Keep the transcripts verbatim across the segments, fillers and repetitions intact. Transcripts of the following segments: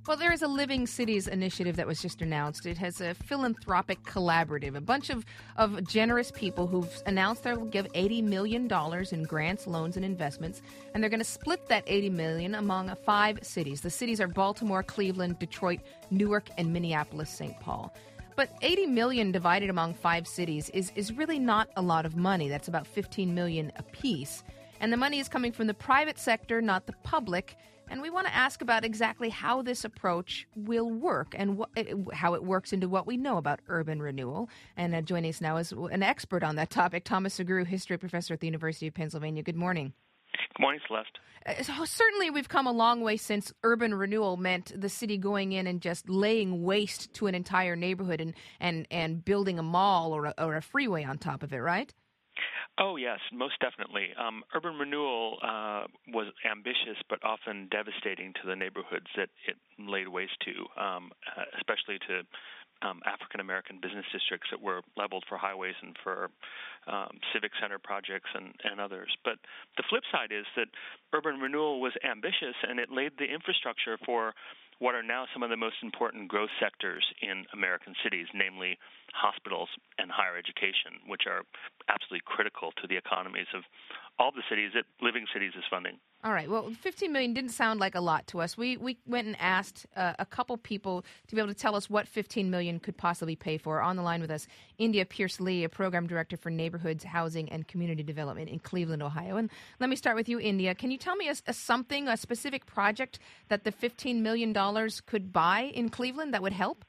Well, there is a Living Cities initiative that was just announced. It has a philanthropic collaborative, a bunch of, of generous people who've announced they'll give eighty million dollars in grants, loans, and investments, and they're going to split that eighty million dollars among five cities. The cities are Baltimore, Cleveland, Detroit, Newark, and Minneapolis, Saint Paul. But eighty million dollars divided among five cities is, is really not a lot of money. That's about fifteen million dollars apiece. And the money is coming from the private sector, not the public. And we want to ask about exactly how this approach will work and wh- how it works into what we know about urban renewal. And uh, joining us now is an expert on that topic, Thomas Sugrue, history professor at the University of Pennsylvania. Good morning. Good morning, Celeste. Uh, so certainly we've come a long way since urban renewal meant the city going in and just laying waste to an entire neighborhood and, and, and building a mall or a, or a freeway on top of it, right? Oh, yes, most definitely. Um, urban renewal uh, was ambitious but often devastating to the neighborhoods that it laid waste to, um, uh, especially to um, African-American business districts that were leveled for highways and for um, civic center projects and, and others. But the flip side is that urban renewal was ambitious, and it laid the infrastructure for what are now some of the most important growth sectors in American cities, namely hospitals and higher education, which are absolutely critical to the economies of all the cities that Living Cities is funding. All right. Well, fifteen million dollars didn't sound like a lot to us. We we went and asked uh, a couple people to be able to tell us what fifteen million dollars could possibly pay for. On the line with us, India Pierce-Lee, a program director for neighborhoods, housing, and community development in Cleveland, Ohio. And let me start with you, India. Can you tell me a, a something, a specific project that the fifteen million dollars could buy in Cleveland that would help?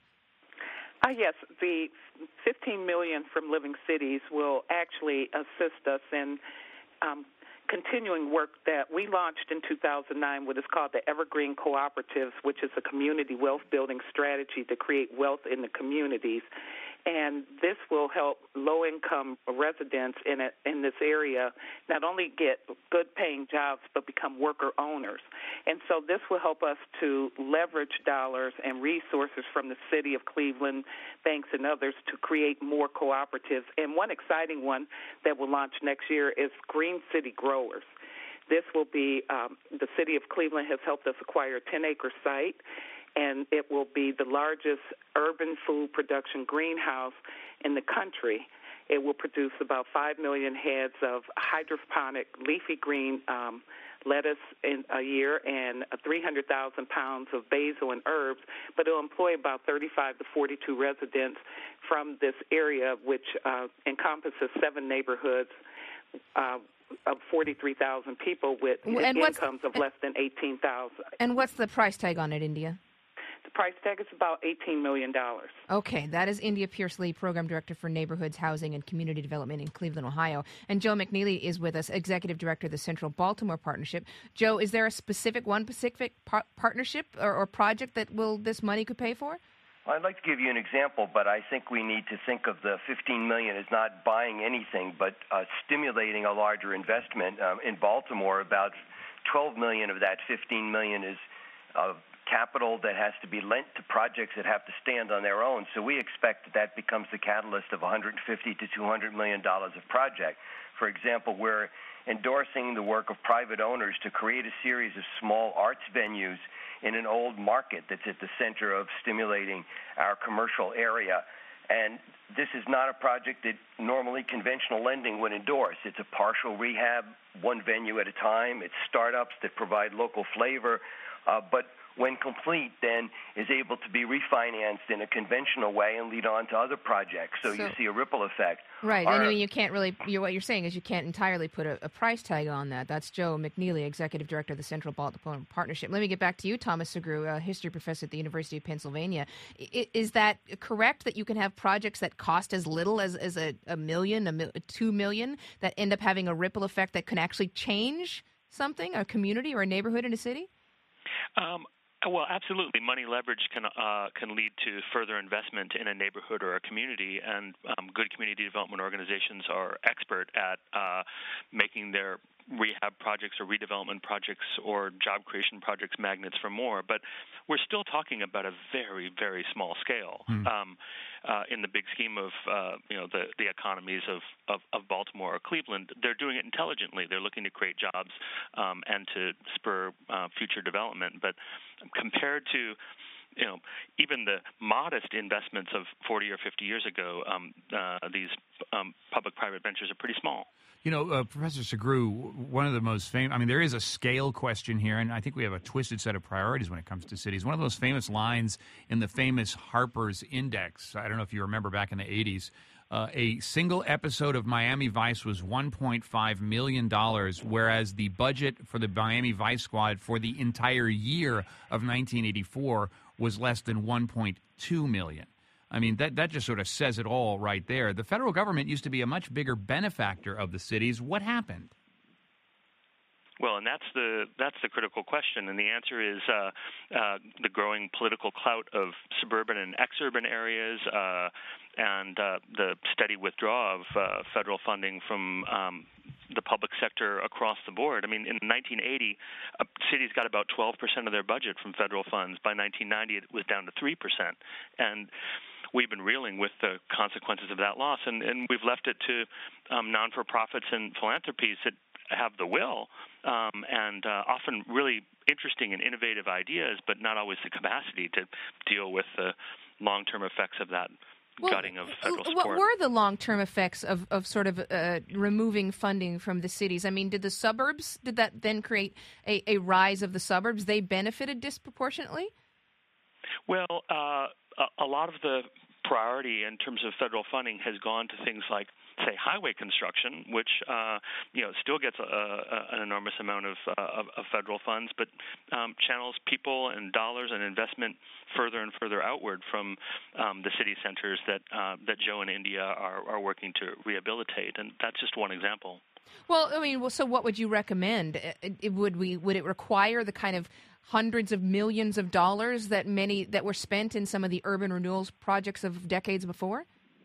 Uh, yes, the fifteen million dollars from Living Cities will actually assist us in um, continuing work that we launched in two thousand nine, what is called the Evergreen Cooperatives, which is a community wealth building strategy to create wealth in the communities. And this will help low-income residents in a, in this area not only get good-paying jobs but become worker owners. And so this will help us to leverage dollars and resources from the city of Cleveland, banks, and others to create more cooperatives. And one exciting one that will launch next year is Green City Growers. This will be, um, the city of Cleveland has helped us acquire a ten-acre site, and it will be the largest urban food production greenhouse in the country. It will produce about five million heads of hydroponic leafy green um, lettuce in a year and three hundred thousand pounds of basil and herbs, but it will employ about thirty-five to forty-two residents from this area, which uh, encompasses seven neighborhoods uh, of forty-three thousand people with and incomes of less than eighteen thousand dollars. And what's the price tag on it, India? The price tag is about eighteen million dollars. Okay, that is India Pierce-Lee, Program Director for Neighborhoods, Housing, and Community Development in Cleveland, Ohio. And Joe McNeely is with us, Executive Director of the Central Baltimore Partnership. Joe, is there a specific, one specific par- partnership or, or project that will this money could pay for? Well, I'd like to give you an example, but I think we need to think of the fifteen million dollars as not buying anything, but uh, stimulating a larger investment. Um, in Baltimore, about twelve million dollars of that fifteen million dollars is uh, capital that has to be lent to projects that have to stand on their own. So we expect that that becomes the catalyst of one hundred fifty to two hundred million dollars of project. For example, we're endorsing the work of private owners to create a series of small arts venues in an old market that's at the center of stimulating our commercial area. And this is not a project that normally conventional lending would endorse. It's a partial rehab, one venue at a time. It's startups that provide local flavor, uh, but when complete, then is able to be refinanced in a conventional way and lead on to other projects. So, so you see a ripple effect. Right. Our, I mean, you can't really, you're, what you're saying is you can't entirely put a, a price tag on that. That's Joe McNeely, Executive Director of the Central Baltimore Partnership. Let me get back to you, Thomas Sugrue, a history professor at the University of Pennsylvania. I, is that correct that you can have projects that cost as little as, as a, a million, a mil, two million, that end up having a ripple effect that can actually change something, a community or a neighborhood in a city? Um, Well, absolutely. Money leverage can uh, can lead to further investment in a neighborhood or a community, and um, good community development organizations are expert at uh, making their rehab projects or redevelopment projects or job creation projects magnets for more. But we're still talking about a very, very small scale. Mm. Um, uh, in the big scheme of uh, you know the, the economies of, of, of Baltimore or Cleveland, they're doing it intelligently. They're looking to create jobs um, and to spur uh, future development. But compared to you know, even the modest investments of forty or fifty years ago, um, uh, these um, public-private ventures are pretty small. You know, uh, Professor Sugrue, one of the most famous, I mean, there is a scale question here, and I think we have a twisted set of priorities when it comes to cities. One of the most famous lines in the famous Harper's Index, I don't know if you remember back in the eighties, uh, a single episode of Miami Vice was one point five million dollars, whereas the budget for the Miami Vice Squad for the entire year of nineteen eighty-four was less than one point two million dollars. I mean, that, that just sort of says it all right there. The federal government used to be a much bigger benefactor of the cities. What happened? Well, and that's the that's the critical question, and the answer is uh, uh, the growing political clout of suburban and exurban areas, uh, and uh, the steady withdrawal of uh, federal funding from um, the public sector across the board. I mean, in nineteen eighty, uh, cities got about twelve percent of their budget from federal funds. By nineteen ninety, it was down to three percent, and we've been reeling with the consequences of that loss, and, and we've left it to um, non-for-profits and philanthropies that have the will um, and uh, often really interesting and innovative ideas, but not always the capacity to deal with the long-term effects of that well, gutting of federal support. What were the long-term effects of, of sort of uh, removing funding from the cities? I mean, did the suburbs, did that then create a, a rise of the suburbs? They benefited disproportionately? Well, uh, a, a lot of the priority in terms of federal funding has gone to things like, say, highway construction, which uh, you know still gets a, a, an enormous amount of, uh, of, of federal funds, but um, channels people and dollars and investment further and further outward from um, the city centers that uh, that Joe and India are, are working to rehabilitate, and that's just one example. Well, I mean, well, so what would you recommend? It, it, would we would it require the kind of hundreds of millions of dollars that many that were spent in some of the urban renewals projects of decades before?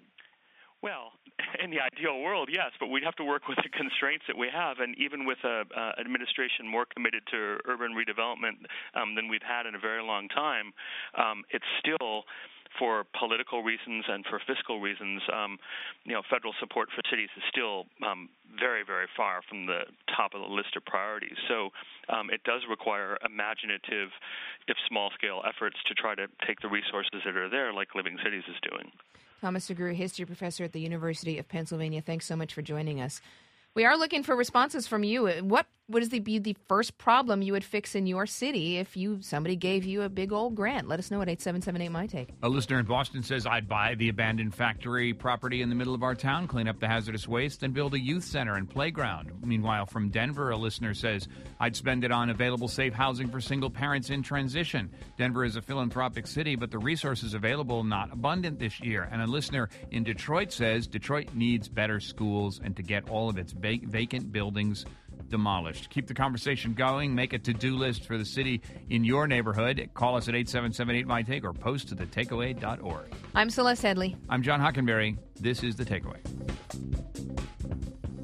Well, in the ideal world, yes, but we'd have to work with the constraints that we have, and even with an administration more committed to urban redevelopment um, than we've had in a very long time, um, it's still, for political reasons and for fiscal reasons, um, you know, federal support for cities is still um, very, very far from the top of the list of priorities. So um, it does require imaginative, if small-scale efforts to try to take the resources that are there, like Living Cities is doing. Thomas Sugrue, history professor at the University of Pennsylvania, thanks so much for joining us. We are looking for responses from you. What would the, be the first problem you would fix in your city if you somebody gave you a big old grant? Let us know at eight seven seven eight, M Y T A K E. A listener in Boston says, I'd buy the abandoned factory property in the middle of our town, clean up the hazardous waste, and build a youth center and playground. Meanwhile, from Denver, a listener says, I'd spend it on available safe housing for single parents in transition. Denver is a philanthropic city, but the resources available not abundant this year. And a listener in Detroit says, Detroit needs better schools and to get all of its vacant buildings demolished. Keep the conversation going. Make a to-do list for the city in your neighborhood. Call us at eight seven seven eight, M Y T A K E or post to the takeaway dot org. I'm Celeste Headley. I'm John Hockenberry. This is The Takeaway.